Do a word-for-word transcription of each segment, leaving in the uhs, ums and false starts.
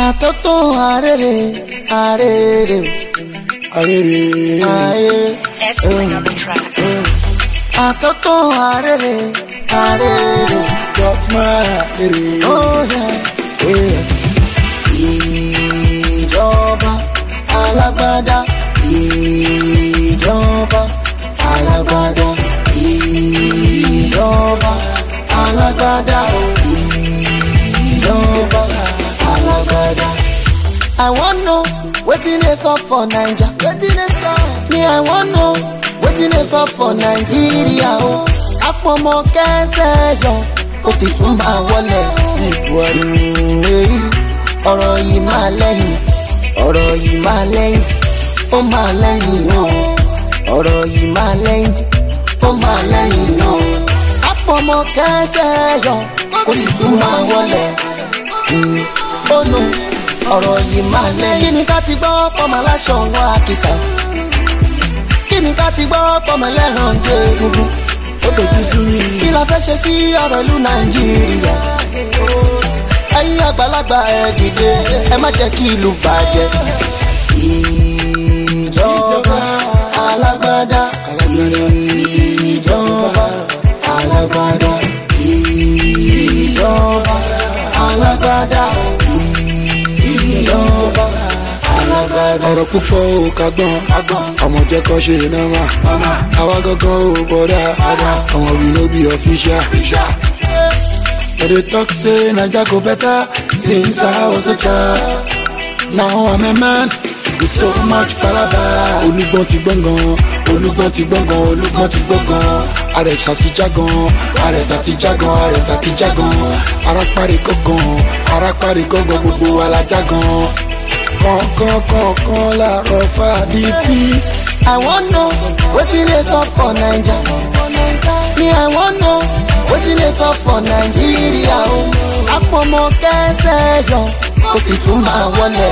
Atoto arere, arere, Arere, arere. Escort on the track. Atoto arere, arere. got my arere. Oh yeah, yeah. Ìjọba alágbádá, ìjọba alágbádá, ìjọba alágbádá, ìjọba alágbádá. I wan know wetin dey sup for Naija. Wetin dey sup? Me I wan know wetin dey sup for Nigeria o. Àpọ̀mọ́ kẹsẹ̀ yọ, ó sì tún máa wọlé. Buhari, Èyí ọ̀rọ̀ yìí máa lẹ́yìn, ọ̀rọ̀ yìí máa lẹ́yìn, ó máa lẹ́yìn o. Ọ̀rọ̀ yìí máa lẹ́yìn, ó máa lẹ́yìn o. Àpọ̀mọ́ kẹsẹ̀ yọ, ó sì tún máa wọlé. Ó nu ọ̀rọ̀ yìí máa lẹ́yìn. Kí ni ká ti gbọ́ pọ́mọ aláṣọ wá kìsà? Kí ni ká ti gbọ́ pọ́mọ ẹlẹ́ran jẹ́ egungun? ó tọ́jú sí mi. Kí la fẹ́ ṣe sí ọ̀rọ̀ ìlú Nàìjíríà? Ẹ̀yin àgbàlagbà ẹ dìde, ẹ má jẹ́ kí ìlú bàjẹ́. Ìjọba alágbádá, ìjọba alágbádá, ìjọba alágbádá, ìjọba alágbádá. ọ̀rọ̀ púpọ̀ ò kagbọ́n ọmọ jẹ́ kọ́ ṣe nọ́mà àwa gangan ò bọ̀dá ọmọ we no be official. But they talk say Naija go better since I was a child. Now I'm a man with so much palaba. Olúgbọ́n ti gbọ̀ngàn, olúgbọ́n ti gbọ̀ngàn, olúgbọ́n ti gbọ̀ngàn. Àrẹ̀sà ti jágan, àrẹ̀sà ti jágan, àrẹ̀sà ti jágan. Arápárí gángan, arápárí gángan gbogbo wa la jágan. Kọ̀ọ̀kan kọ̀ọ̀kan làárọ̀ fàdítì. I wan know wetin dey sup for Naija. Me I wan know wetin dey sup for Nigeria o. Àpọ̀mọ́ kẹsẹ̀ yọ, ó sì tún máa wọlé.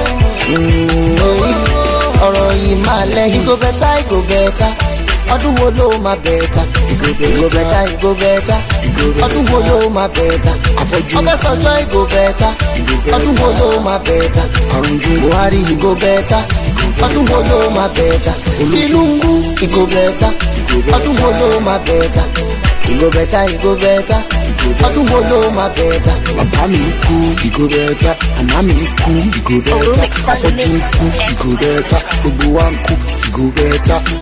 Ọ̀rọ̀ yìí máa lẹ́yìn. It go better, it go better. Ọdún wo ló máa bẹ̀ẹ̀ta? It go better, it go better. Ọdún wo ló máa bẹ̀ẹ̀ta? Ọbásanjọ́ it go better. Ọdún wo ló máa bẹ̀ẹ̀ta? Buhari it go better. Ọdún wo ló máa bẹ̀ẹ̀ta? Tinubu it go better. Ọdún wo ló máa bẹ̀ẹ̀ta? It go better, it go better. Ọdún wo ló máa bẹ̀ẹ̀ta? Bàbá mi kú ìgò bẹ́ẹ̀ta, màmá mi kú ìgò bẹ́ẹ̀ta, afọ́jú kú ìgò bẹ́ẹ̀ta, gbogbo wa ń kú ìgò bẹ́ẹ̀ta.